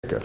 Good.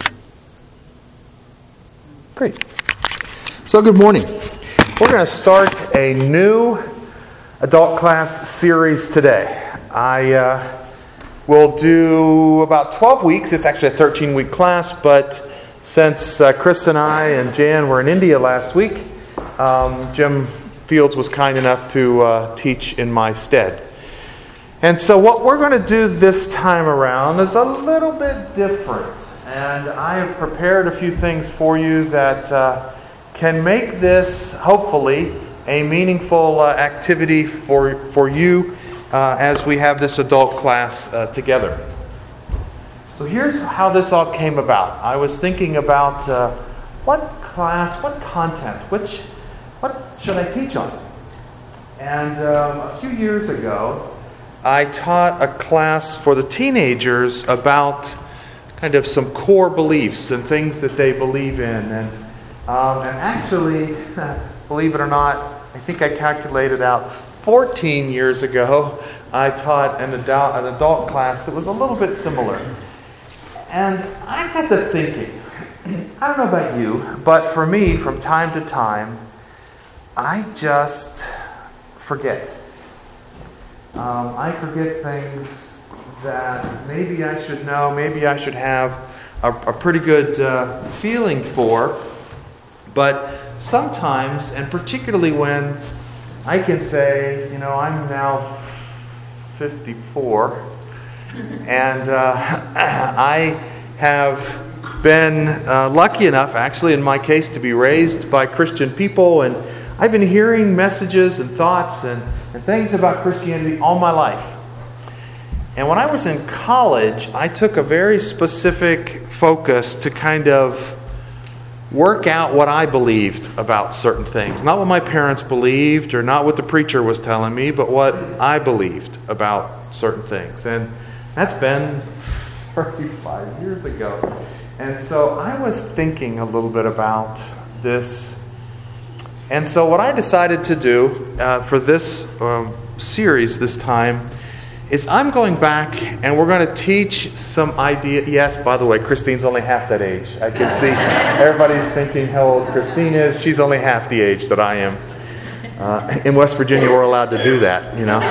Great. So good morning. We're going to start a new adult class series today. I will do about 12 weeks. It's actually a 13-week class, but since Chris and I and Jan were in India last week, Jim Fields was kind enough to teach in my stead. And so what we're going to do this time around is a little bit different. And I have prepared a few things for you that can make this, hopefully, a meaningful activity for you as we have this adult class together. So here's how this all came about. I was thinking about what class, what content, what should I teach on? And a few years ago, I taught a class for the teenagers about kind of some core beliefs and things that they believe in. And actually, believe it or not, I think I calculated out 14 years ago, I taught an adult class that was a little bit similar. And I got to thinking, I don't know about you, but for me, from time to time, I just forget. I forget things that maybe I should know, maybe I should have a pretty good feeling for. But sometimes, and particularly when I can say, I'm now 54, and I have been lucky enough, actually, in my case, to be raised by Christian people, and I've been hearing messages and thoughts and things about Christianity all my life. And when I was in college, I took a very specific focus to kind of work out what I believed about certain things. Not what my parents believed or not what the preacher was telling me, but what I believed about certain things. And that's been 35 years ago. And so I was thinking a little bit about this. And so what I decided to do for this series this time is I'm going back and we're going to teach some idea. Yes, by the way, Christine's only half that age. I can see everybody's thinking how old Christine is. She's only half the age that I am. In West Virginia, we're allowed to do that,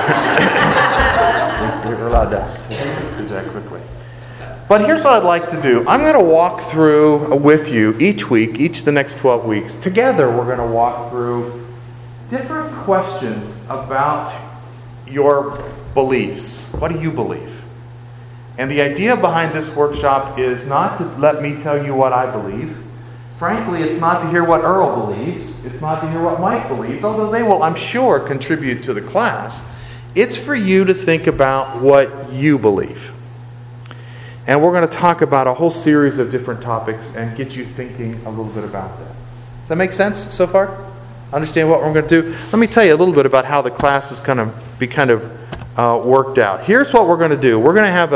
We're allowed to do that quickly. But here's what I'd like to do. I'm going to walk through with you each week, the next 12 weeks. Together, we're going to walk through different questions about your beliefs. What do you believe? And the idea behind this workshop is not to let me tell you what I believe. Frankly, it's not to hear what Earl believes. It's not to hear what Mike believes, although they will, I'm sure, contribute to the class. It's for you to think about what you believe. And we're going to talk about a whole series of different topics and get you thinking a little bit about that. Does that make sense so far? Understand what we're going to do? Let me tell you a little bit about how the class is going to be kind of worked out. Here's what we're going to do. We're going to have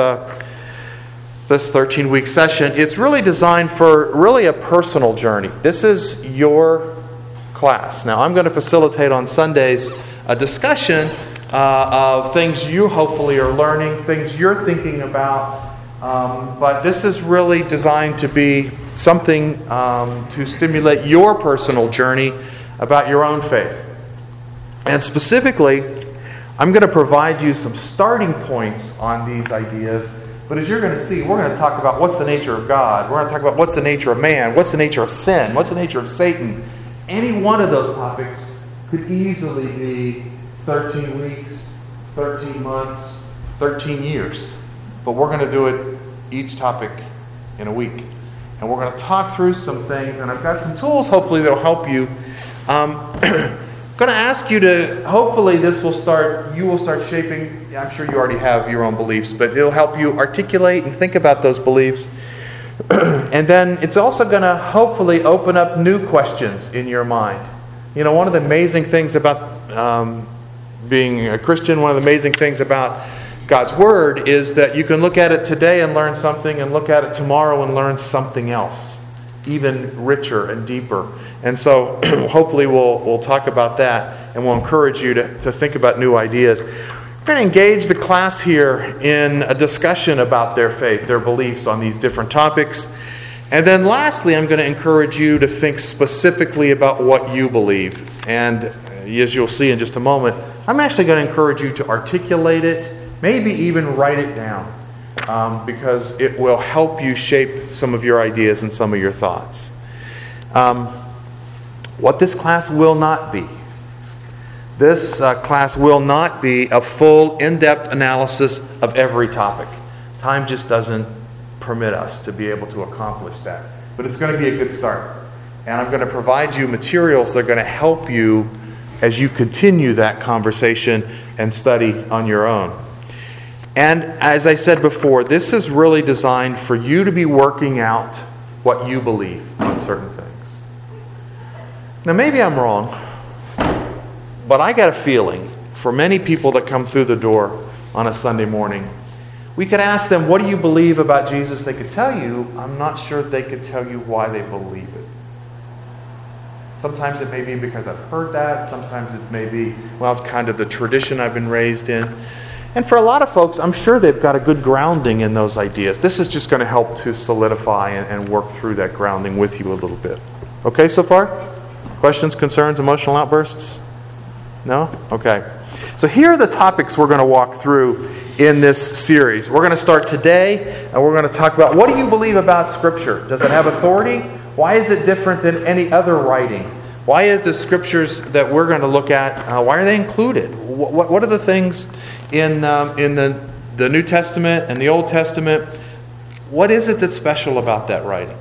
this 13-week session. It's really designed for really a personal journey. This is your class. Now, I'm going to facilitate on Sundays a discussion of things you hopefully are learning, things you're thinking about. But this is really designed to be something to stimulate your personal journey about your own faith. And specifically, I'm going to provide you some starting points on these ideas. But as you're going to see, we're going to talk about what's the nature of God. We're going to talk about what's the nature of man, what's the nature of sin, what's the nature of Satan. Any one of those topics could easily be 13 weeks, 13 months, 13 years. But we're going to do it each topic in a week. And we're going to talk through some things. And I've got some tools, hopefully, that will help you. I'm going to ask you to, hopefully you will start shaping, I'm sure you already have your own beliefs, but it'll help you articulate and think about those beliefs. And then it's also going to hopefully open up new questions in your mind. One of the amazing things about being a Christian, one of the amazing things about God's Word is that you can look at it today and learn something, and look at it tomorrow and learn something else, even richer and deeper. And so hopefully we'll talk about that, and we'll encourage you to think about new ideas. We're going to engage the class here in a discussion about their faith, their beliefs on these different topics. And then lastly, I'm going to encourage you to think specifically about what you believe. And as you'll see in just a moment, I'm actually going to encourage you to articulate it, maybe even write it down, because it will help you shape some of your ideas and some of your thoughts. What this class will not be. This class will not be a full, in-depth analysis of every topic. Time just doesn't permit us to be able to accomplish that. But it's going to be a good start. And I'm going to provide you materials that are going to help you as you continue that conversation and study on your own. And as I said before, this is really designed for you to be working out what you believe on certain things. Now, maybe I'm wrong, but I got a feeling for many people that come through the door on a Sunday morning, we could ask them, what do you believe about Jesus? They could tell you. I'm not sure they could tell you why they believe it. Sometimes it may be because I've heard that. Sometimes it may be, well, it's kind of the tradition I've been raised in. And for a lot of folks, I'm sure they've got a good grounding in those ideas. This is just going to help to solidify and work through that grounding with you a little bit. Okay so far? Questions, concerns, emotional outbursts? No? Okay. So here are the topics we're going to walk through in this series. We're going to start today, and we're going to talk about, what do you believe about Scripture? Does it have authority? Why is it different than any other writing? Why are the Scriptures that we're going to look at, why are they included? What are the things in the New Testament and the Old Testament? What is it that's special about that writing?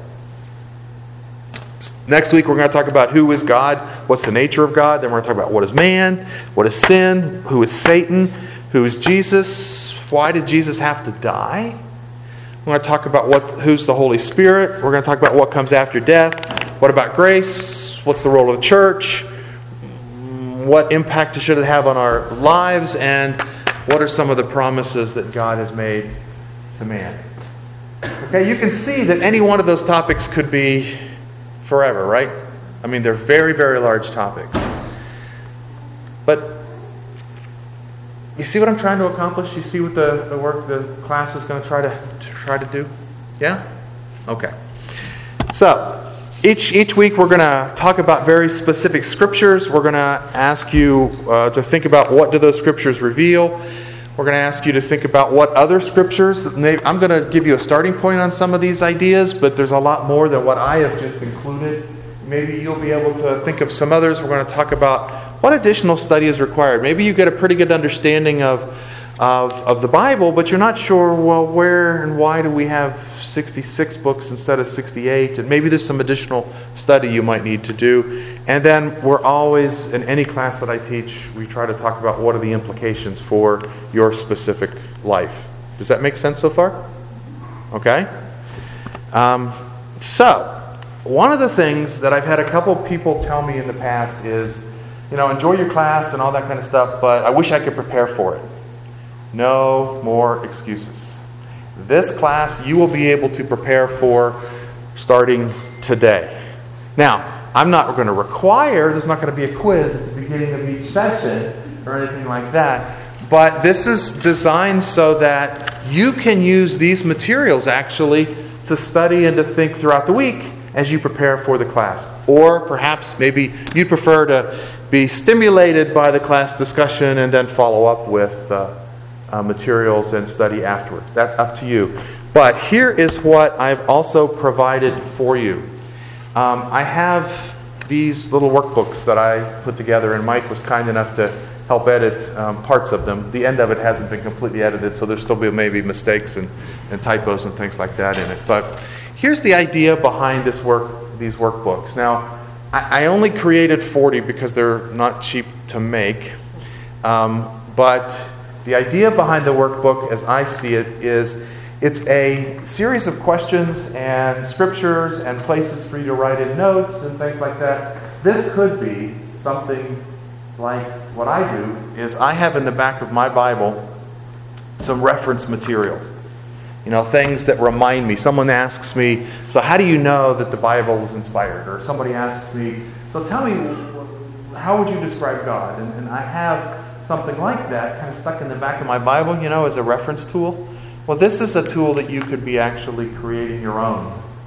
Next week we're going to talk about who is God, what's the nature of God. Then we're going to talk about what is man, what is sin, who is Satan, who is Jesus, why did Jesus have to die? We're going to talk about who's the Holy Spirit. We're going to talk about what comes after death. What about grace? What's the role of the church? What impact should it have on our lives? And what are some of the promises that God has made to man? Okay, you can see that any one of those topics could be forever, right? I mean, they're very, very large topics. But you see what I'm trying to accomplish? You see what the work the class is going to try to do? Yeah? Okay. So, each week we're going to talk about very specific scriptures. We're going to ask you to think about, what do those scriptures reveal? We're going to ask you to think about what other scriptures. I'm going to give you a starting point on some of these ideas, but there's a lot more than what I have just included. Maybe you'll be able to think of some others. We're going to talk about what additional study is required. Maybe you get a pretty good understanding of the Bible, but you're not sure, well, where and why do we have 66 books instead of 68? And maybe there's some additional study you might need to do. And then we're always, in any class that I teach, we try to talk about what are the implications for your specific life. Does that make sense so far? Okay? So, one of the things that I've had a couple people tell me in the past is, enjoy your class and all that kind of stuff, but I wish I could prepare for it. No more excuses. This class you will be able to prepare for starting today. Now, I'm not going to require, there's not going to be a quiz at the beginning of each session or anything like that, but this is designed so that you can use these materials actually to study and to think throughout the week as you prepare for the class. Or perhaps maybe you prefer to be stimulated by the class discussion and then follow up with materials and study afterwards. That's up to you. But here is what I've also provided for you. I have these little workbooks that I put together, and Mike was kind enough to help edit parts of them. The end of it hasn't been completely edited, so there'll still be maybe mistakes and typos and things like that in it. But here's the idea behind these workbooks. Now, I only created 40 because they're not cheap to make. But the idea behind the workbook, as I see it, is it's a series of questions and scriptures and places for you to write in notes and things like that. This could be something like what I do, is I have in the back of my Bible some reference material. Things that remind me. Someone asks me, so how do you know that the Bible is inspired? Or somebody asks me, so tell me, how would you describe God? And I have something like that kind of stuck in the back of my Bible, as a reference tool. Well, this is a tool that you could be actually creating your own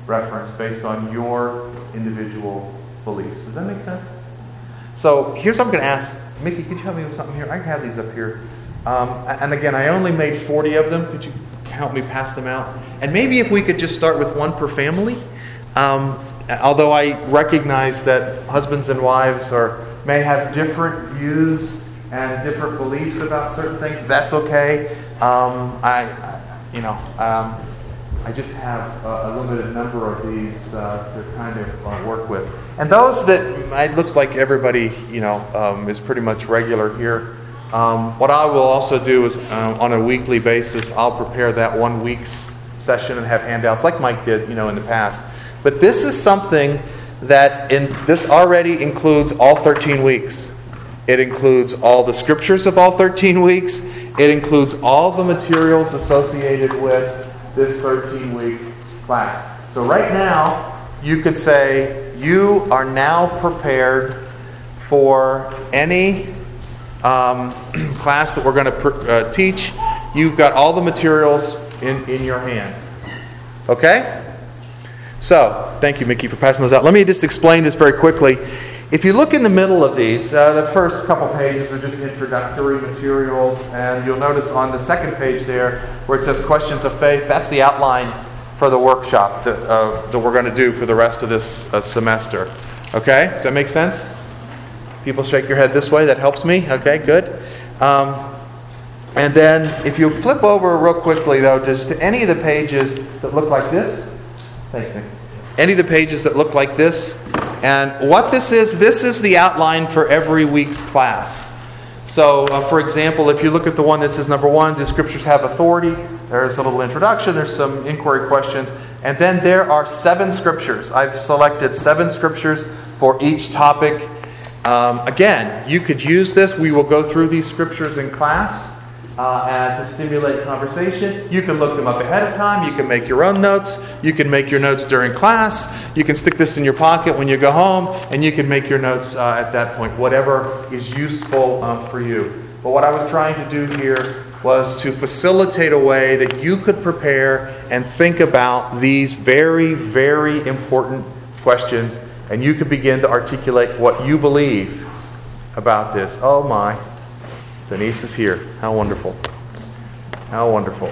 reference based on your individual beliefs. Does that make sense? So here's what I'm going to ask. Mickey, could you help me with something here? I have these up here. And again, I only made 40 of them. Could you help me pass them out? And maybe if we could just start with one per family. Although I recognize that husbands and wives may have different views and different beliefs about certain things. That's okay. I just have a limited number of these to kind of work with. And those that it looks like everybody is pretty much regular here. What I will also do is on a weekly basis, I'll prepare that 1 week's session and have handouts like Mike did, in the past. But this is something that this already includes all 13 weeks. It includes all the scriptures of all 13 weeks. It includes all the materials associated with this 13-week class. So right now, you could say you are now prepared for any class that we're going to teach. You've got all the materials in your hand. Okay? So, thank you, Mickey, for passing those out. Let me just explain this very quickly. If you look in the middle of these, the first couple pages are just introductory materials, and you'll notice on the second page there where it says Questions of Faith, that's the outline for the workshop that we're going to do for the rest of this semester. Okay? Does that make sense? People shake your head this way. That helps me. Okay, good. And then if you flip over real quickly, though, just to any of the pages that look like this. Thanks, Nick. Any of the pages that look like this. And what this is the outline for every week's class. So, for example, if you look at the one that says number 1, do scriptures have authority? There's a little introduction. There's some inquiry questions. And then there are 7 scriptures. I've selected 7 scriptures for each topic. Again, you could use this. We will go through these scriptures in class and to stimulate conversation. You can look them up ahead of time. You can make your own notes. You can make your notes during class. You can stick this in your pocket when you go home, and you can make your notes at that point, whatever is useful for you. But what I was trying to do here was to facilitate a way that you could prepare and think about these very, very important questions, and you could begin to articulate what you believe about this. Oh my, Denise is here. How wonderful. How wonderful.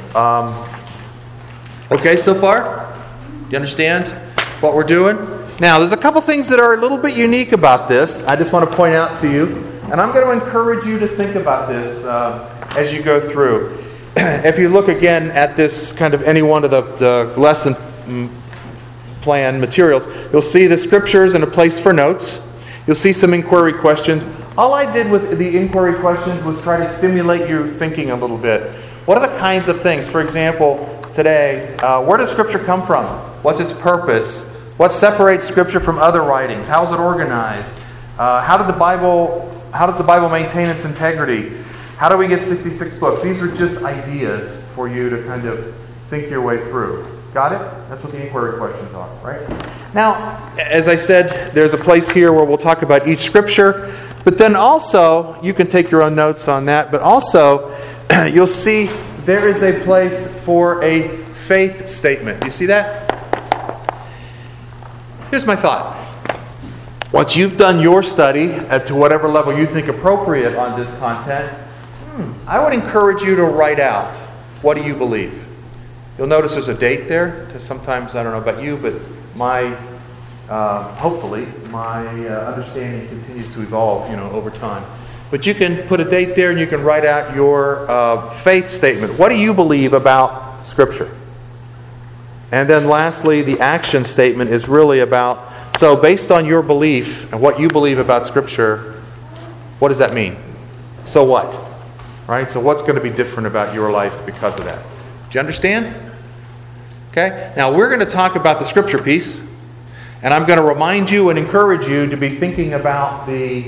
Okay, so far? Do you understand what we're doing? Now, there's a couple things that are a little bit unique about this. I just want to point out to you. And I'm going to encourage you to think about this as you go through. If you look again at this kind of any one of the lesson plan materials, you'll see the scriptures and a place for notes. You'll see some inquiry questions. All I did with the inquiry questions was try to stimulate your thinking a little bit. What are the kinds of things? For example, today, where does Scripture come from? What's its purpose? What separates Scripture from other writings? How is it organized? How does the Bible maintain its integrity? How do we get 66 books? These are just ideas for you to kind of think your way through. Got it? That's what the inquiry questions are, right? Now, as I said, there's a place here where we'll talk about each Scripture. But then also, you can take your own notes on that, but also, you'll see there is a place for a faith statement. You see that? Here's my thought. Once you've done your study to whatever level you think appropriate on this content, I would encourage you to write out, what do you believe? You'll notice there's a date there, because sometimes, I don't know about you, but hopefully, my understanding continues to evolve, over time. But you can put a date there and you can write out your faith statement. What do you believe about Scripture? And then lastly, the action statement is really about, so based on your belief and what you believe about Scripture, what does that mean? So what? Right? So what's going to be different about your life because of that? Do you understand? Okay? Now we're going to talk about the Scripture piece. And I'm going to remind you and encourage you to be thinking about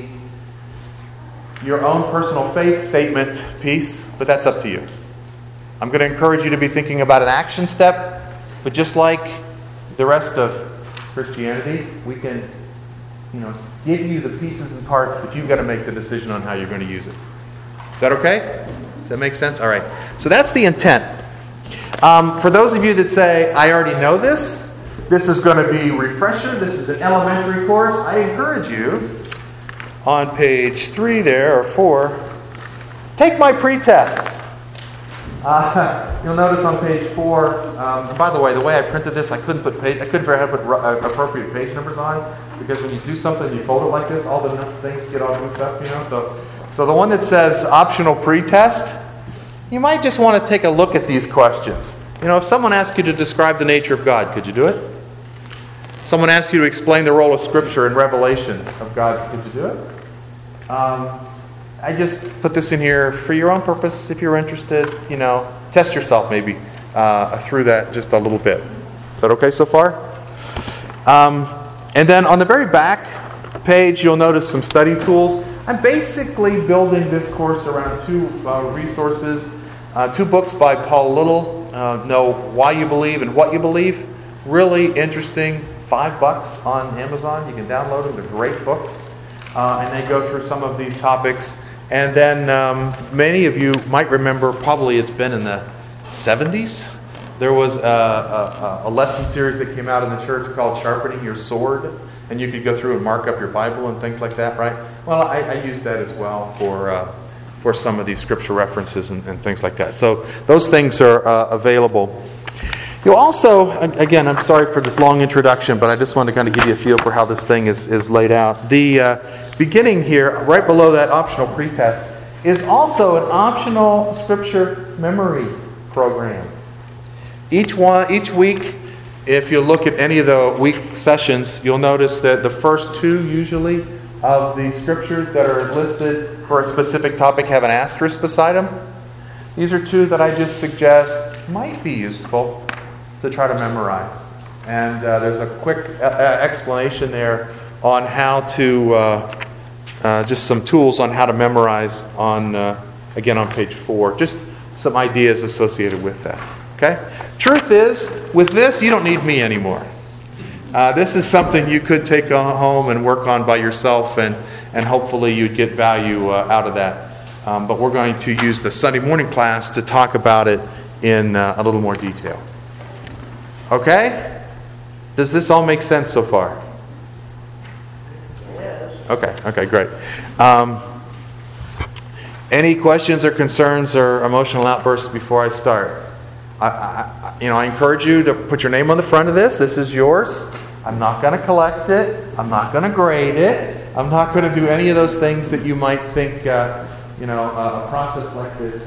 your own personal faith statement piece, but that's up to you. I'm going to encourage you to be thinking about an action step, but just like the rest of Christianity, we can, give you the pieces and parts, but you've got to make the decision on how you're going to use it. Is that okay? Does that make sense? All right. So that's the intent. For those of you that say, I already know this this is going to be refresher. This is an elementary course. I encourage you, on page 3 there, or 4, take my pretest. You'll notice on page 4, by the way I printed this, I couldn't figure out how to put appropriate page numbers on, because when you do something, you fold it like this, all the things get all goofed up, So the one that says optional pretest, you might just want to take a look at these questions. If someone asked you to describe the nature of God, could you do it? Someone asked you to explain the role of Scripture in revelation of God, could you do it? I just put this in here for your own purpose. If you're interested, test yourself maybe through that just a little bit. Is that okay so far? And then on the very back page, you'll notice some study tools. I'm basically building this course around 2 resources. 2 books by Paul Little, Know Why You Believe and What You Believe. Really interesting, $5 on Amazon. You can download them. They're great books. And they go through some of these topics. And then many of you might remember, probably it's been in the 70s, there was a lesson series that came out in the church called Sharpening Your Sword. And you could go through and mark up your Bible and things like that, right? Well, I use that as well for some of these scripture references and things like that. So those things are available. You also, again, I'm sorry for this long introduction, but I just want to kind of give you a feel for how this thing is laid out. The beginning here, right below that optional pretest, is also an optional scripture memory program. Each week, if you look at any of the week sessions, you'll notice that the first 2 usually of the scriptures that are listed for a specific topic have an asterisk beside them. These are 2 that I just suggest might be useful to try to memorize. And there's a quick explanation there on how to, just some tools on how to memorize again on page 4. Just some ideas associated with that. Okay? Truth is, with this, you don't need me anymore. This is something you could take home and work on by yourself, and hopefully you'd get value out of that. But we're going to use the Sunday morning class to talk about it in a little more detail. Okay? Does this all make sense so far? Yes. Okay, great. Any questions or concerns or emotional outbursts before I start? I encourage you to put your name on the front of this. This is yours. I'm not going to collect it. I'm not going to grade it. I'm not going to do any of those things that you might think, a process like this,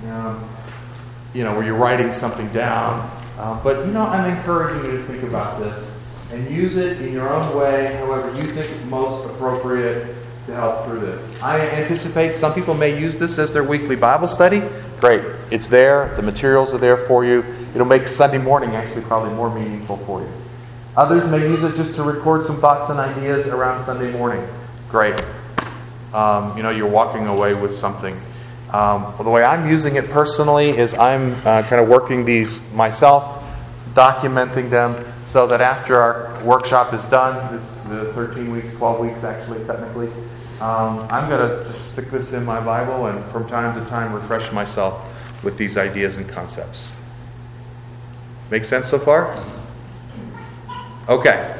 where you're writing something down. But I'm encouraging you to think about this and use it in your own way, however you think it's most appropriate to help through this. I anticipate some people may use this as their weekly Bible study. Great. It's there. The materials are there for you. It'll make Sunday morning actually probably more meaningful for you. Others may use it just to record some thoughts and ideas around Sunday morning. Great. You're walking away with something. The way I'm using it personally is I'm kind of working these myself, documenting them, so that after our workshop is done, it's the 13 weeks, 12 weeks actually, technically, I'm going to just stick this in my Bible and from time to time refresh myself with these ideas and concepts. Make sense so far? Okay.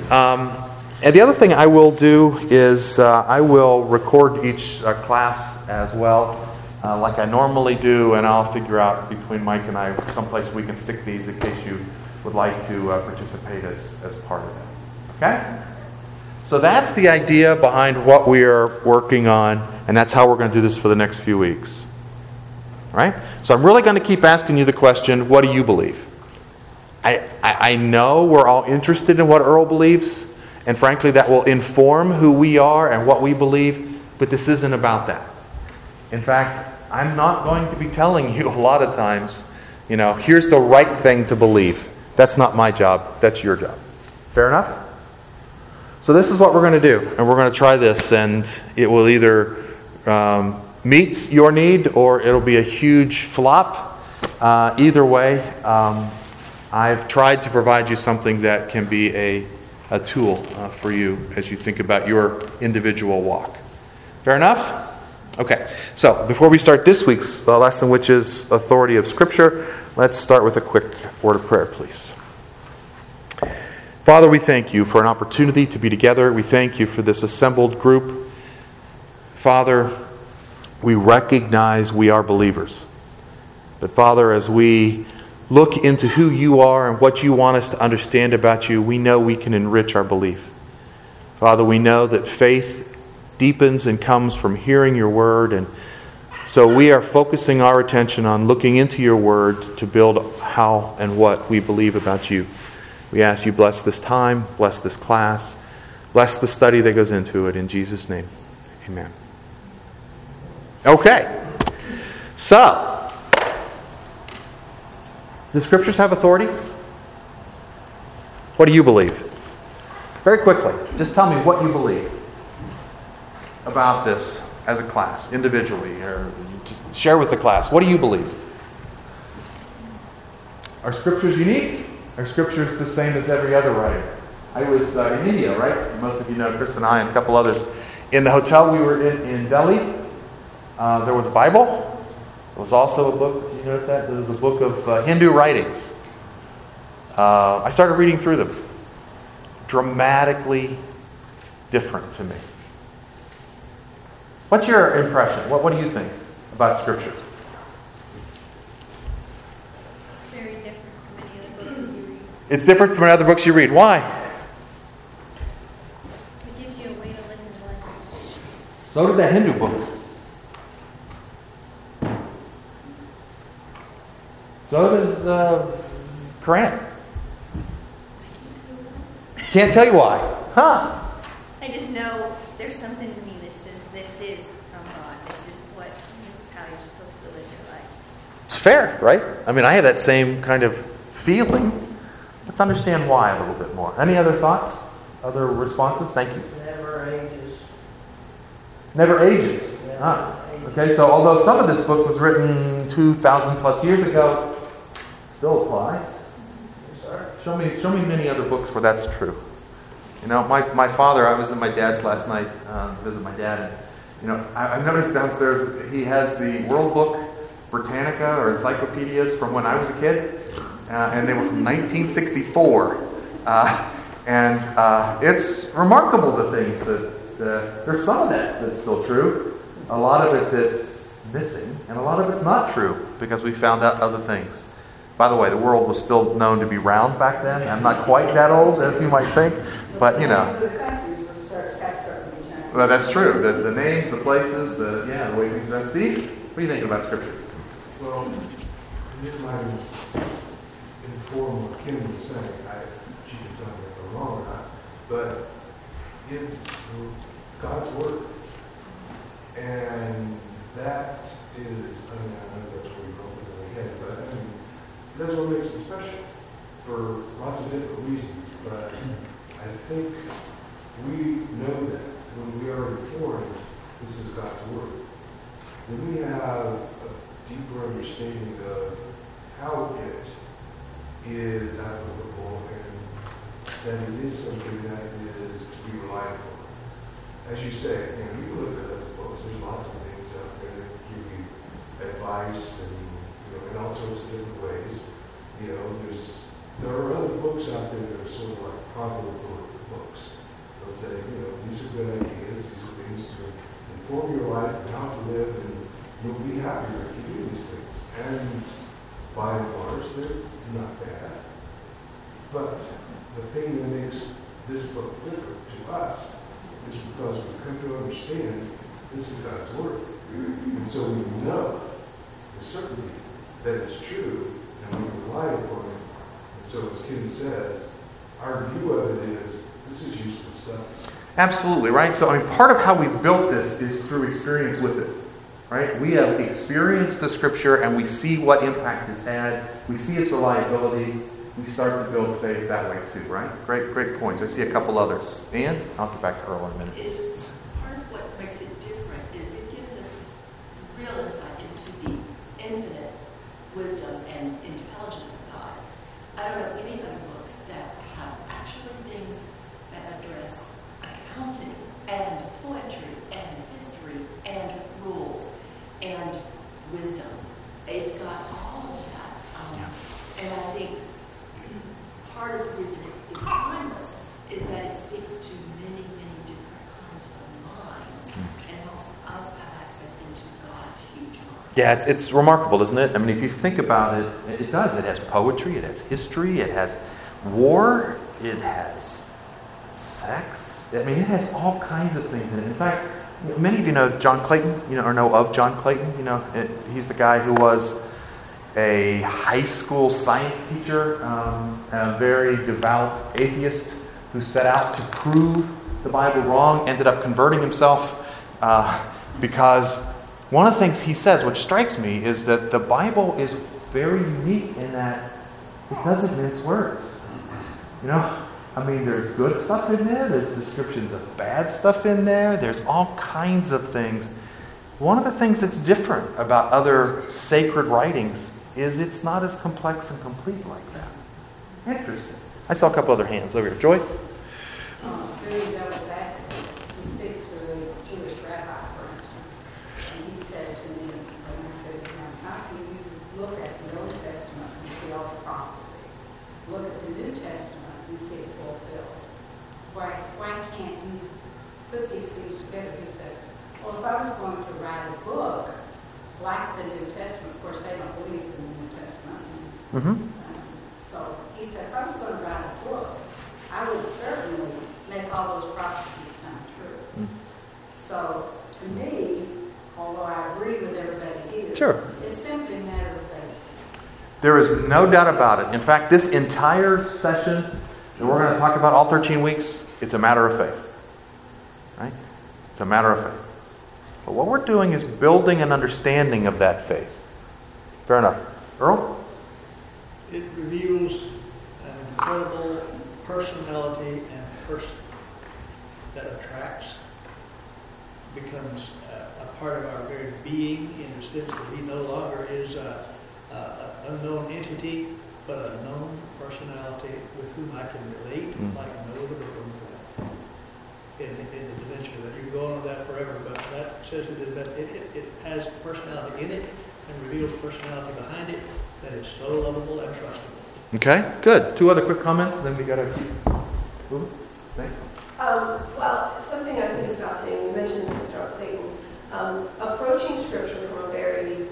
And the other thing I will do is I will record each class as well, like I normally do, and I'll figure out between Mike and I someplace we can stick these in case you would like to participate as part of that. Okay? So that's the idea behind what we are working on, and that's how we're going to do this for the next few weeks. Right? So I'm really going to keep asking you the question, what do you believe? I know we're all interested in what Earl believes, and frankly that will inform who we are and what we believe, but this isn't about that. In fact, I'm not going to be telling you a lot of times, here's the right thing to believe. That's not my job. That's your job. Fair enough? So this is what we're going to do, and we're going to try this, and it will either meet your need or it'll be a huge flop. Either way, I've tried to provide you something that can be a tool for you as you think about your individual walk. Fair enough? Okay, so before we start this week's lesson, which is authority of Scripture, let's start with a quick word of prayer, please. Father, we thank you for an opportunity to be together. We thank you for this assembled group. Father, we recognize we are believers. But Father, as we look into who you are and what you want us to understand about you, we know we can enrich our belief. Father, we know that faith deepens and comes from hearing your word, and so we are focusing our attention on looking into your word to build how and what we believe about you. We ask you bless this time, bless this class, bless the study that goes into it. In Jesus' name, amen. Okay, so, do Scriptures have authority? What do you believe? Very quickly, just tell me what you believe about this as a class, individually, or just share with the class. What do you believe? Are Scriptures unique? Are Scriptures the same as every other writing? I was in India, right? Most of you know Chris and I and a couple others. In the hotel we were in Delhi, there was a Bible. There was also a book, did you notice that? There was a book of Hindu writings. I started reading through them. Dramatically different to me. What's your impression? What do you think about Scripture? It's very different from any other book you read. It's different from other books you read. Why? It gives you a way to live your life. So did that Hindu book. So does Quran. Can't tell you why. Huh? I just know there's something in me that says this is from God. This is how you're supposed to live your life. It's fair, right? I mean, I have that same kind of feeling. Let's understand why a little bit more. Any other thoughts? Other responses? Thank you. Never ages. Never ages. Okay, so although some of this book was written 2,000 plus years ago, still applies. Yes, sir. Show me many other books where that's true. You know, my father, I was at my dad's last night to visit my dad, and you know, I've noticed downstairs he has the World Book Britannica or encyclopedias from when I was a kid, and they were from 1964. And it's remarkable the things that there's some of that that's still true, a lot of it that's missing, and a lot of it's not true because we found out other things. By the way, the world was still known to be round back then. I'm not quite that old as you might think, but you know. Well, that's true. The names, the places, the way things are. Steve, what do you think about Scripture? Well, this might inform what Kim was saying. She can tell me if I'm wrong or not, but it's God's Word. And that is, I know that's where you go in the head, but that's what makes it special for lots of different reasons. But I think we know that when we are informed, this is God's Word. When we have a deeper understanding of how it is applicable and that it is something that is to be relied on. As you say, you look at other books, there's lots of things out there that give you advice and in all sorts of different ways. There are other books out there that are sort of like proverbial books. They'll say, these are good ideas, these are things to inform your life and how to live, and you'll be happier if you do these things. And by and large, they're not bad. But the thing that makes this book different to us is because we come to understand this is God's Word. And so we know with certainty that it's true, and we rely upon it. And so as Kim says, our view of it is, this is useful stuff. Absolutely, right? So, part of how we built this is through experience with it, right? We have experienced the Scripture and we see what impact it's had. We see its reliability. We start to build faith that way too, right? Great points. I see a couple others. Ann, I'll get back to Earl in a minute. It's part of what makes it different is it gives us real insight into the infinite wisdom and intelligence of God. I don't know any other books that have actually things that address accounting and poetry and history and rules and wisdom. It's got all of that. And I think part of the reason it is timeless Yeah, it's remarkable, isn't it? I mean, if you think about it, it does. It has poetry, it has history, it has war, it has sex. I mean, it has all kinds of things in it. In fact, many of you know John Clayton, or know of John Clayton. He's the guy who was a high school science teacher, a very devout atheist who set out to prove the Bible wrong, ended up converting himself because one of the things he says, which strikes me, is that the Bible is very unique in that it doesn't mince words. I mean, there's good stuff in there. There's descriptions of bad stuff in there. There's all kinds of things. One of the things that's different about other sacred writings is it's not as complex and complete like that. Interesting. I saw a couple other hands over here. Joy? During that was active, we speak to a Jewish rabbi, for instance, and he said to me, how can you look at the Old Testament and see all the prophecy? Look at the New Testament and see it fulfilled. Why can't you put these things together? He said, well, if I was going to write a book like the New Testament, of course they don't believe in the New Testament. Mm-hmm. So he said, if I was going to write a book, I would certainly make all those prophecies come true. So, to me, although I agree with everybody here, Sure. It's simply a matter of faith. There is no doubt about it. In fact, this entire session that we're going to talk about all 13 weeks, it's a matter of faith. Right? It's a matter of faith. But what we're doing is building an understanding of that faith. Fair enough. Earl? It reveals an incredible personality and person that attracts, becomes a part of our very being in the sense that he no longer is an unknown entity, but a known personality with whom I can relate like no other person in the dimension that you can go on with that forever, but that says it has personality in it and reveals personality behind it that is so lovable and trustable. Okay, good. 2 other quick comments, and then we got to keep moving. Thanks. Well, something I think is fascinating, you mentioned John Clayton, approaching Scripture from a very,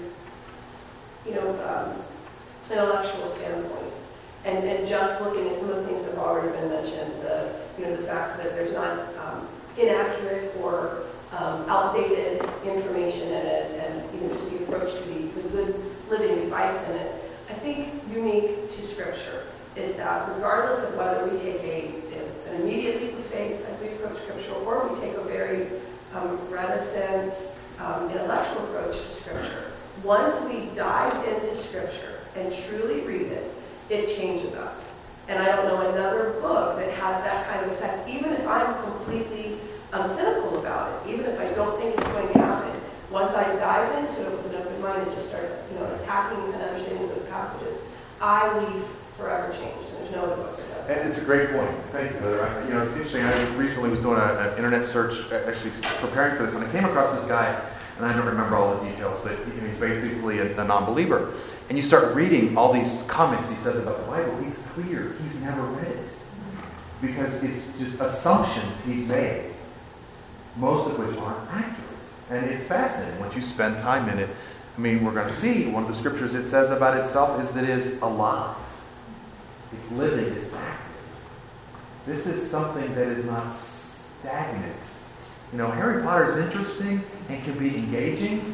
intellectual standpoint, and just looking at some of the things that have already been mentioned, the fact that there's not inaccurate or outdated information in it, and just the approach to the good living advice in it. I think unique to Scripture is that regardless of whether we take an immediate leap of faith as we approach Scripture, or we take a very reticent, intellectual approach to Scripture, once we dive into Scripture and truly read it, it changes us. And I don't know another book that has that kind of effect, even if I'm completely cynical about it, even if I don't think it's going to happen. Once I dive into it with an open mind and just start, attacking and understanding those passages, I leave forever changed. And there's no other book that does that. It's a great point. Thank you, Heather. It's interesting. I recently was doing an internet search, actually preparing for this, and I came across this guy, and I don't remember all the details, but he's basically a non-believer. And you start reading all these comments he says about the Bible. It's clear he's never read it, because it's just assumptions he's made, most of which aren't accurate. And it's fascinating once you spend time in it. I mean, we're going to see one of the scriptures it says about itself is that it is alive. It's living, it's active. This is something that is not stagnant. Harry Potter is interesting and can be engaging,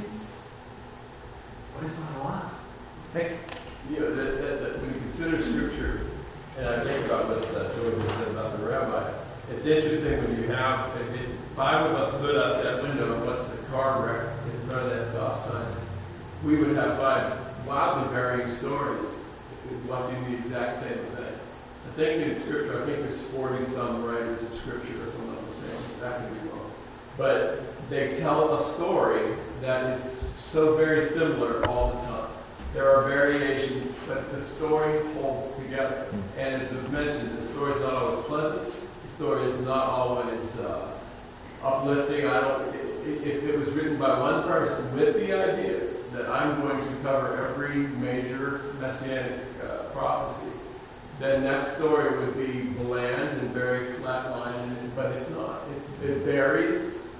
but it's not alive. Hey. That when you consider Scripture, and I think about what Joey just said about the rabbi, it's interesting when you have, if 5 of us stood out that window and watched the car wreck in front of that stop sign, we would have 5 wildly varying stories watching the exact same event. I think in Scripture, there's 40-some writers of Scripture, if I'm not mistaken. That could be wrong. But they tell a story that is so very similar all the time. There are variations, but the story holds together. And as I've mentioned, the story is not always pleasant. The story is not always uplifting. If it was written by one person with the idea that I'm going to cover every major messianic prophecy, then that story would be bland and very flatlined, but it's not. It varies,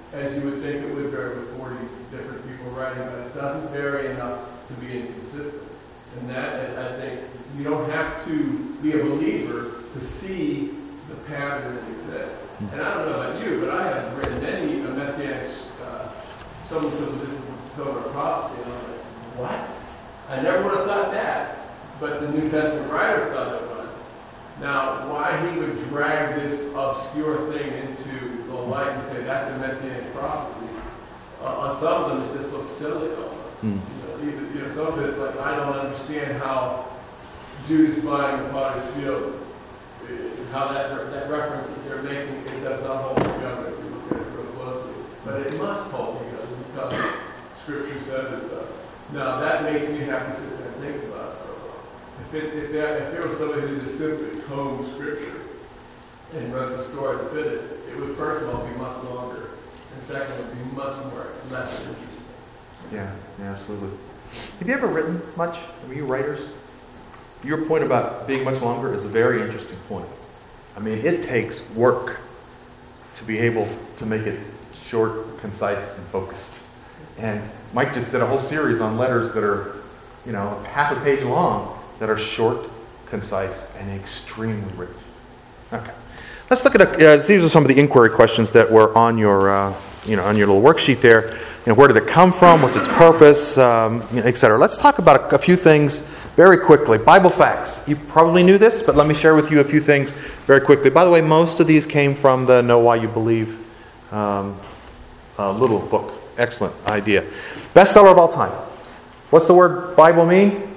as you would think it would vary with 40 different people writing, but it doesn't vary enough to be inconsistent. And that, I think, you don't have to be a believer to see the pattern that exists. And I don't know about you, but I have read many messianic, someone says this is the total prophecy, and I'm like, what? I never would have thought that, but the New Testament writer thought it was. Now, why he would drag this obscure thing into the light and say that's a messianic prophecy, on some of them it just looks silly almost. Some of it's like, I don't understand how Judas buying the potter's field, how that reference that they're making, it does not hold together if you look at it real closely. But it must hold together because Scripture says it does. Now, that makes me have to sit there and think about it for a while. If there was somebody who just simply combed Scripture and wrote the story to fit it, it would first of all be much longer, and second, it would be much less interesting. Yeah, absolutely. Have you ever written much? Are you writers? Your point about being much longer is a very interesting point. I mean, it takes work to be able to make it short, concise, and focused. And Mike just did a whole series on letters that are, half a page long, that are short, concise, and extremely rich. Okay. Let's look at these are some of the inquiry questions that were on your, on your little worksheet there. Where did it come from? What's its purpose? Etc. Let's talk about a few things very quickly. Bible facts. You probably knew this, but let me share with you a few things very quickly. By the way, most of these came from the Know Why You Believe little book. Excellent idea. Bestseller of all time. What's the word Bible mean?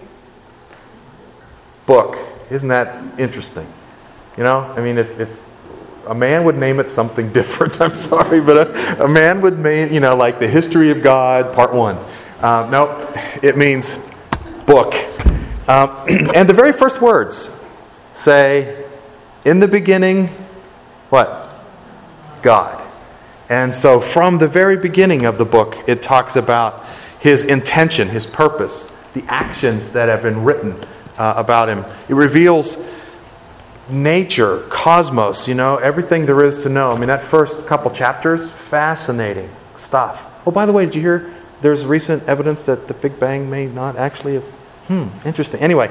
Book. Isn't that interesting? If a man would name it something different, I'm sorry, but a man would name, like the History of God, Part 1. No, it means book. And the very first words say, in the beginning, what? God. And so from the very beginning of the book, it talks about His intention, His purpose, the actions that have been written about Him. It reveals nature, cosmos, everything there is to know. I mean, that first couple chapters, fascinating stuff. Oh, by the way, did you hear there's recent evidence that the Big Bang may not actually have... interesting. Anyway,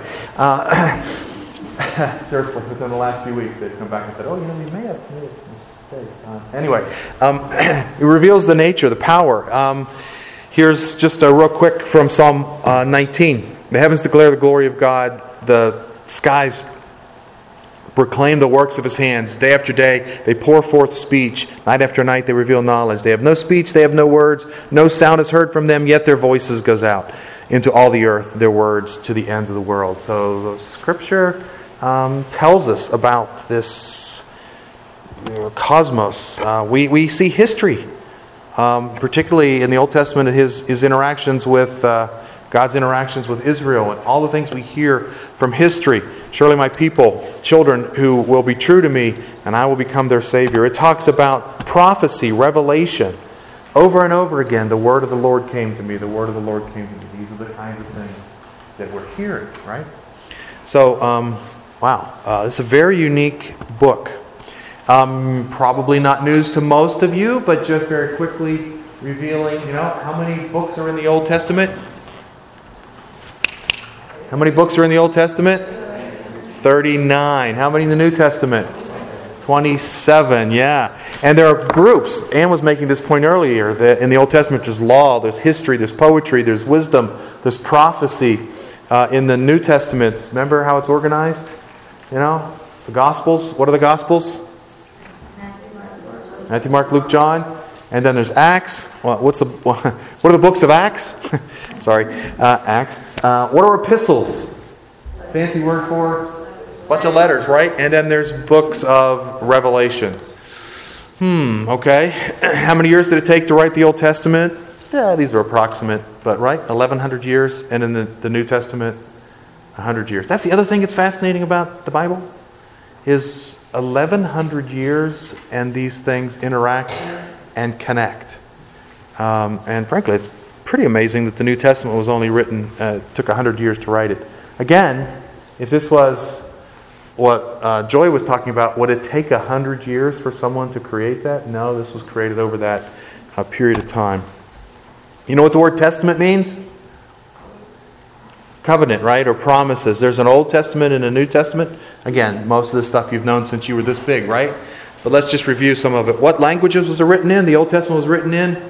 seriously, within the last few weeks, they've come back and said, we may have made a mistake. Anyway, it reveals the nature, the power. Here's just a real quick from Psalm 19. The heavens declare the glory of God. The skies proclaim the works of His hands. Day after day, they pour forth speech. Night after night, they reveal knowledge. They have no speech, they have no words. No sound is heard from them, yet their voices goes out into all the earth, their words to the ends of the world. So the Scripture tells us about this cosmos. We see history, particularly in the Old Testament, His interactions with God's interactions with Israel and all the things we hear from history. Surely my people, children who will be true to me, and I will become their Savior. It talks about prophecy, revelation. Over and over again, the word of the Lord came to me. The word of the Lord came to me. These are the kinds of things that we're hearing, right? So, wow. This is a very unique book. Probably not news to most of you, but just very quickly revealing, how many books are in the Old Testament? How many books are in the Old Testament? 39. How many in the New Testament? 27, yeah. And there are groups. Anne was making this point earlier, that in the Old Testament there's law, there's history, there's poetry, there's wisdom, there's prophecy. In the New Testament, remember how it's organized? The Gospels. What are the Gospels? Matthew, Mark, Luke, John. And then there's Acts. What are the books of Acts? Sorry, Acts. What are epistles? Fancy word for a bunch of letters, right? And then there's books of Revelation. Okay. How many years did it take to write the Old Testament? Yeah, these are approximate, but right? 1,100 years. And in the New Testament, 100 years. That's the other thing that's fascinating about the Bible, is 1,100 years and these things interact and connect. And frankly, it's pretty amazing that the New Testament was only written, took 100 years to write it. Again, if this was what Joy was talking about, would it take 100 years for someone to create that? No, this was created over that period of time. You know what the word testament means? Covenant, right? Or promises. There's an Old Testament and a New Testament. Again, most of this stuff you've known since you were this big, right? But let's just review some of it. What languages was it written in? The Old Testament was written in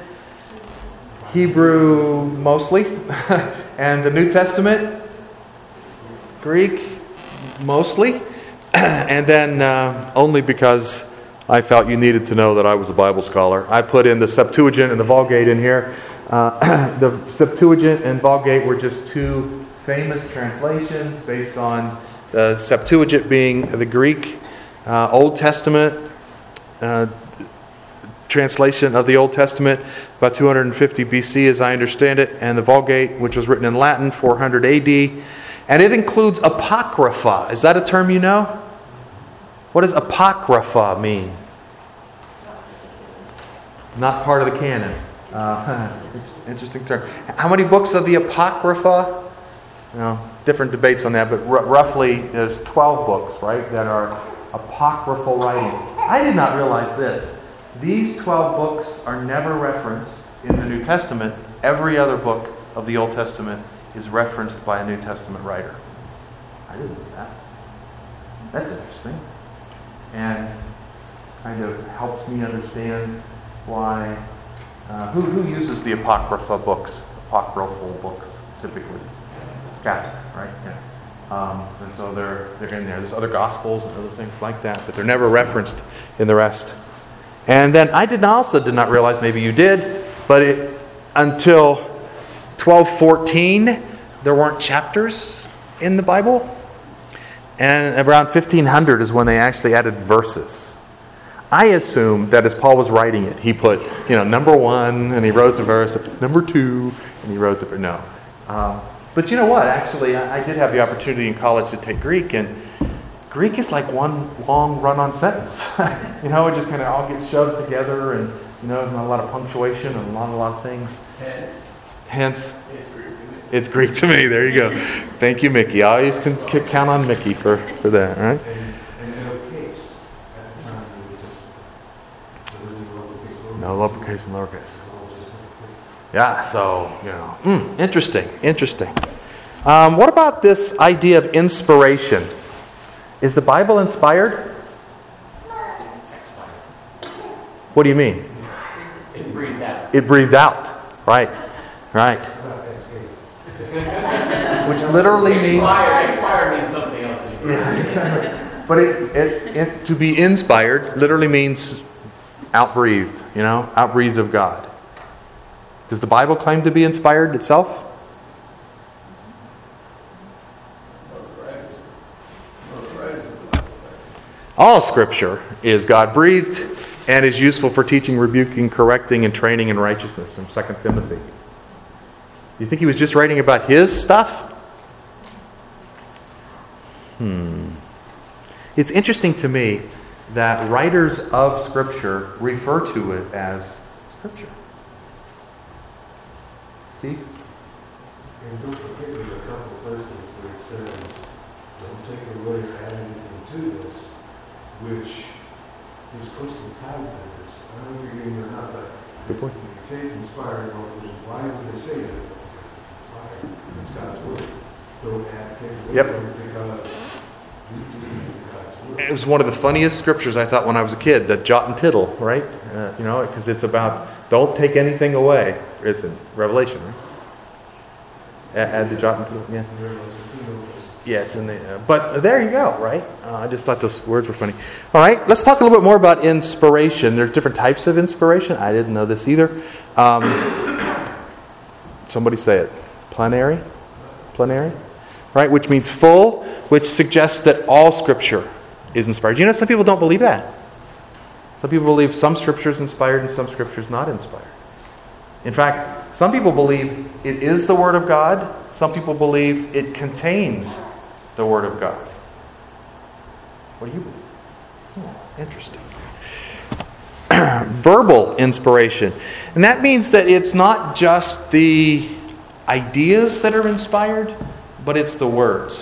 Hebrew mostly. And the New Testament? Greek mostly. And then only because I felt you needed to know that I was a Bible scholar, I put in the Septuagint and the Vulgate in here. The Septuagint and Vulgate were just two famous translations based on the Septuagint being the Greek Old Testament translation of the Old Testament, about 250 BC as I understand it, and the Vulgate, which was written in Latin, 400 AD. And it includes Apocrypha. Is that a term you know? What does Apocrypha mean? Not part of the canon. Interesting term. How many books of the Apocrypha? Different debates on that, but roughly there's 12 books, right, that are apocryphal writings. I did not realize this. These 12 books are never referenced in the New Testament. Every other book of the Old Testament is referenced by a New Testament writer. I didn't know that. That's interesting. And kind of helps me understand why... who uses the Apocrypha books, apocryphal books, typically? Catholics, right? Yeah. And so they're in there. There's other Gospels and other things like that, but they're never referenced in the rest. And then I also did not realize, maybe you did, but until 1214, there weren't chapters in the Bible. And around 1500 is when they actually added verses. I assumed that as Paul was writing it, he put, number 1, and he wrote the verse, number 2, and he wrote the... No. But you know what? Actually, I did have the opportunity in college to take Greek, and Greek is like one long run-on sentence. It just kind of all gets shoved together, and not a lot of punctuation and a lot of things. Hence, it's Greek to me. There you go. Thank you, Mickey. I always can count on Mickey for that, right? And in a case, at the time, no lowercase and lowercase. Yeah, so, interesting. What about this idea of inspiration? Is the Bible inspired? What do you mean? It's breathed out. It breathed out. Right. Which literally means... Expired means something else. Yeah, exactly. But it to be inspired literally means outbreathed, outbreathed of God. Does the Bible claim to be inspired itself? All Scripture is God-breathed and is useful for teaching, rebuking, correcting, and training in righteousness from 2 Timothy. Do you think he was just writing about his stuff? It's interesting to me that writers of Scripture refer to it as Scripture. Steve? And don't forget there's a couple of places where it says, don't take away or add anything to this, which is closely tied to this. I don't know if you're getting it or not, but Good point. they say it's inspired. Well, why would they say that? It's inspired. It's God's word. Don't add, take away Yep. from it because God's word. It was one of the funniest scriptures I thought when I was a kid, the jot and tittle, right? Because it's about don't take anything away. It's in Revelation, right? Add the jot and tittle, yeah. Yeah, it's in the... but there you go, right? I just thought those words were funny. All right, let's talk a little bit more about inspiration. There's different types of inspiration. I didn't know this either. Somebody say it. Plenary? Right, which means full, which suggests that all Scripture is inspired. Some people don't believe that. Some people believe some Scripture is inspired and some Scripture is not inspired. In fact, some people believe it is the Word of God. Some people believe it contains the Word of God. What do you believe? Interesting. Verbal inspiration. And that means that it's not just the ideas that are inspired, but it's the words.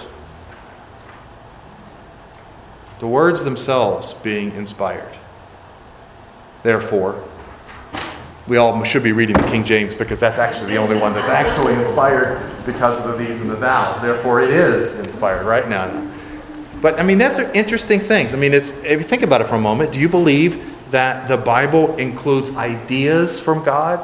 The words themselves being inspired. Therefore, we all should be reading the King James because that's actually the only one that's actually inspired because of the these and the thous. Therefore, it is inspired, right now. But I mean, that's interesting things. I mean, if you think about it for a moment, do you believe that the Bible includes ideas from God?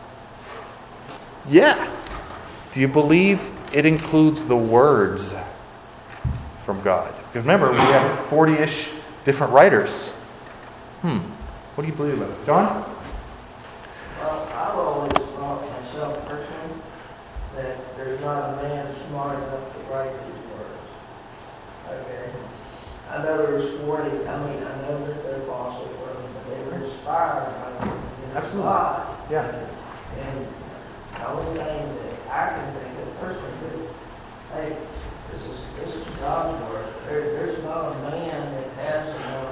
Yeah. Do you believe it includes the words from God? Because remember, we have 40-ish different writers. What do you believe about it? John? Well, I've always thought myself personally that there's not a man smart enough to write these words. Okay? I know there's 40, I know that they're apostles, but they were inspired by Absolutely. God. Yeah. And the only thing that I can think of personally, hey, this is God's word. There's not a man that has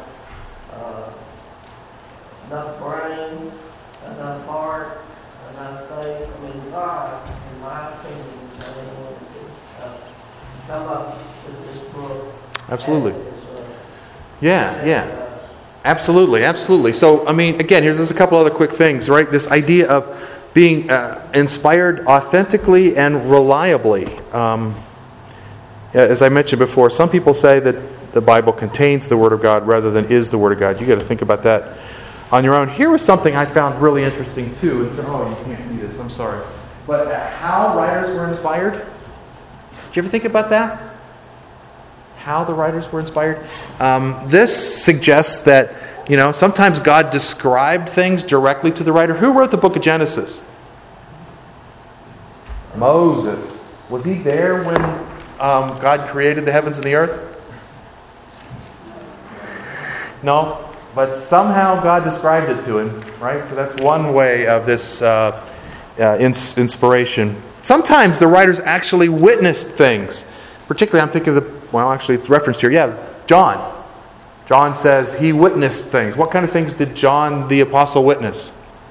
enough brain, enough heart, enough faith. I mean, God, in my opinion, is able to come up with this book. Absolutely. Yeah. Absolutely. So, I mean, again, here's just a couple other quick things, right? This idea of being inspired authentically and reliably. As I mentioned before, some people say that the Bible contains the Word of God rather than is the Word of God. You got to think about that on your own. Here was something I found really interesting too. Oh, you can't see this. I'm sorry. But how writers were inspired. Did you ever think about that? How the writers were inspired? This suggests that, sometimes God described things directly to the writer. Who wrote the book of Genesis? Moses. Was he there when God created the heavens and the earth? No, but somehow God described it to him, right? So that's one way of this inspiration. Sometimes the writers actually witnessed things. Particularly, I'm thinking it's referenced here. Yeah, John. John says he witnessed things. What kind of things did John the Apostle witness?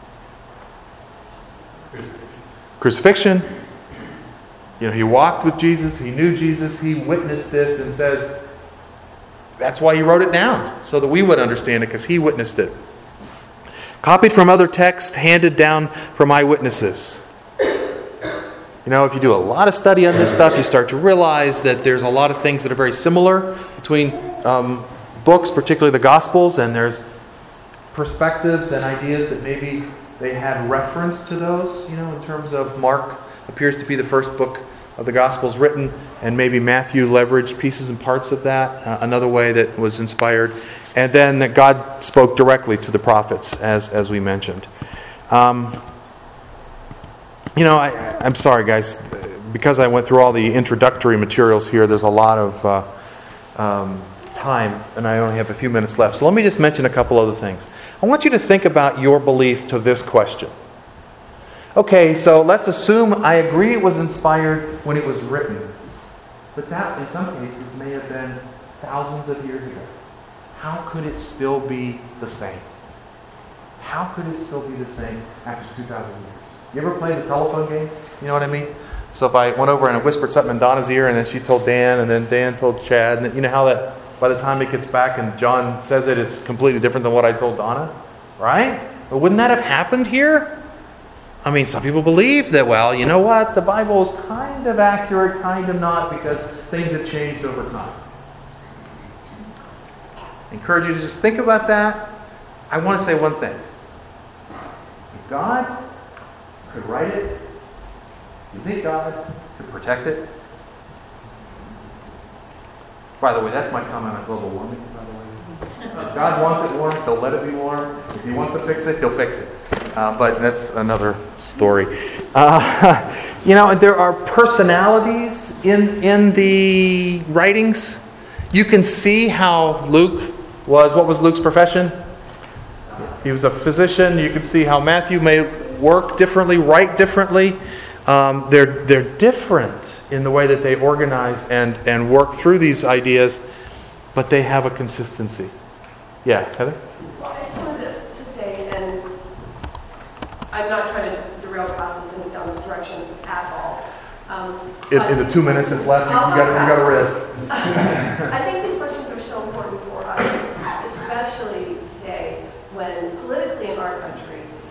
Crucifixion. He walked with Jesus. He knew Jesus. He witnessed this and says that's why he wrote it down, so that we would understand it, because he witnessed it. Copied from other texts, handed down from eyewitnesses. If you do a lot of study on this stuff, you start to realize that there's a lot of things that are very similar between books, particularly the Gospels, and there's perspectives and ideas that maybe they had reference to those, in terms of Mark appears to be the first book of the Gospels written, and maybe Matthew leveraged pieces and parts of that, another way that was inspired, and then that God spoke directly to the prophets, as we mentioned. I'm sorry, guys. Because I went through all the introductory materials here, there's a lot of time, and I only have a few minutes left. So let me just mention a couple other things. I want you to think about your belief to this question. Okay, so let's assume I agree it was inspired when it was written. But that, in some cases, may have been thousands of years ago. How could it still be the same? How could it still be the same after 2,000 years? You ever played the telephone game? You know what I mean? So if I went over and I whispered something in Donna's ear, and then she told Dan, and then Dan told Chad, and you know how that by the time it gets back and John says it, it's completely different than what I told Donna? Right? But wouldn't that have happened here? I mean, some people believe that, well, you know what? The Bible is kind of accurate, kind of not, because things have changed over time. I encourage you to just think about that. I want to say one thing. If God could write it, you think God could protect it? By the way, that's my comment on global warming, by the way. If God wants it warm, He'll let it be warm. If He wants to fix it, He'll fix it. But that's another story. There are personalities in the writings. You can see how Luke was. What was Luke's profession? He was a physician. You can see how Matthew may work differently, write differently. They're different in the way that they organize and work through these ideas, but they have a consistency. Yeah, Heather? Well, I just wanted to say, and I'm not trying to derail classes and things down this direction at all. In the 2 minutes that's left, you got to risk. I think these questions are so important for us, especially today, when politically in our country,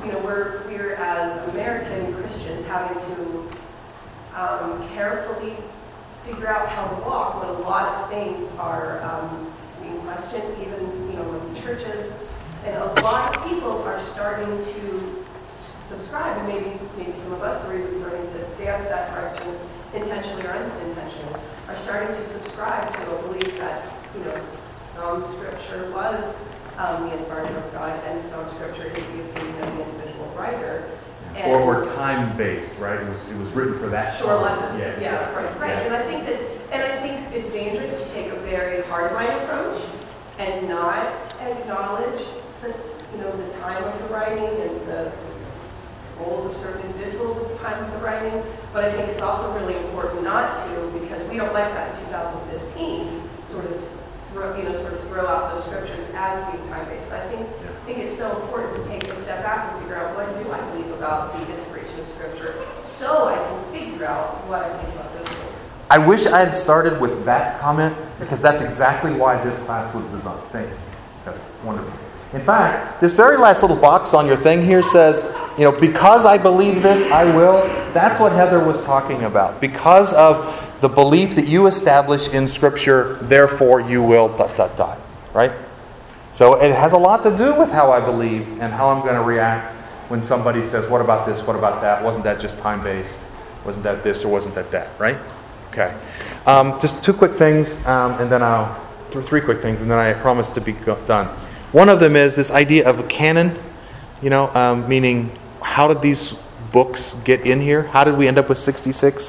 we're as American Christians having to carefully figure out how to walk when a lot of things are being questioned, even in churches, and a lot of people are starting to subscribe, and maybe some of us are even starting to dance that direction, intentionally or unintentionally, are starting to subscribe to a belief that some scripture was the inspiration of God, and some scripture is the opinion of the individual writer. Or time-based, right? It was written for that. Sure, lesson. Yeah, right. Yeah. And I think it's dangerous to take a very hard-line approach and not acknowledge the time of the writing and the roles of certain individuals at the time of the writing. But I think it's also really important not to, because we don't like that in 2015, sort of throw out those scriptures as being time-based. I think it's so important to take a step back and figure out, what do I believe about the inspiration of Scripture, so I can figure out what I think about those things. I wish I had started with that comment, because that's exactly why this class was designed. Thank you. That's wonderful. In fact, this very last little box on your thing here says, because I believe this, I will. That's what Heather was talking about. Because of the belief that you establish in Scripture, therefore you will ... Right? So it has a lot to do with how I believe and how I'm going to react when somebody says, what about this, what about that? Wasn't that just time-based? Wasn't that this or wasn't that that? Right? Okay. Just two quick things, and then three quick things, and then I promise to be done. One of them is this idea of a canon, meaning how did these books get in here? How did we end up with 66?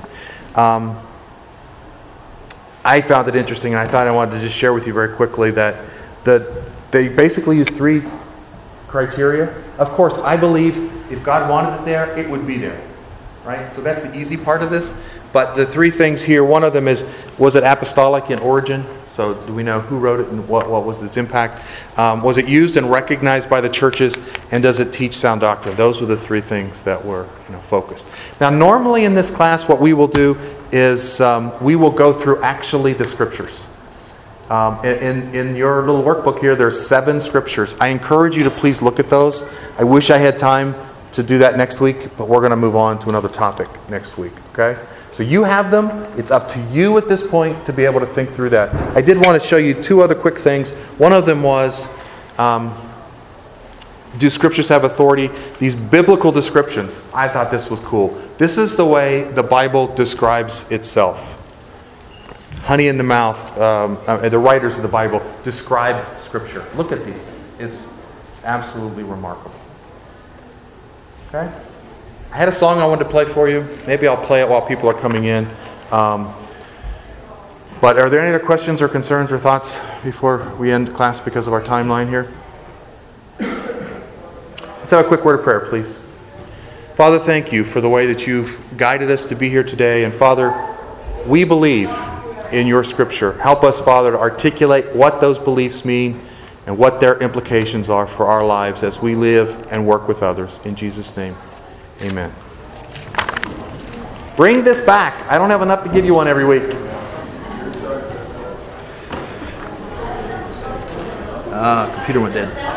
I found it interesting, and I thought I wanted to just share with you very quickly that they basically use three criteria. Of course, I believe if God wanted it there, it would be there. Right? So that's the easy part of this. But the three things here, one of them is, was it apostolic in origin? So do we know who wrote it and what was its impact? Was it used and recognized by the churches? And does it teach sound doctrine? Those were the three things that were focused. Now, normally in this class, what we will do is we will go through actually the scriptures. In your little workbook here, there's 7 scriptures. I encourage you to please look at those. I wish I had time to do that next week, but we're going to move on to another topic next week. Okay? So you have them. It's up to you at this point to be able to think through that. I did want to show you 2 other quick things. One of them was, do scriptures have authority? These biblical descriptions. I thought this was cool. This is the way the Bible describes itself. Honey in the mouth. The writers of the Bible describe Scripture. Look at these things. It's absolutely remarkable. Okay? I had a song I wanted to play for you. Maybe I'll play it while people are coming in. But are there any other questions or concerns or thoughts before we end class because of our timeline here? Let's have a quick word of prayer, please. Father, thank you for the way that you've guided us to be here today. And Father, we believe in your Scripture. Help us, Father, to articulate what those beliefs mean and what their implications are for our lives as we live and work with others. In Jesus' name, amen. Bring this back. I don't have enough to give you one every week. Computer went dead.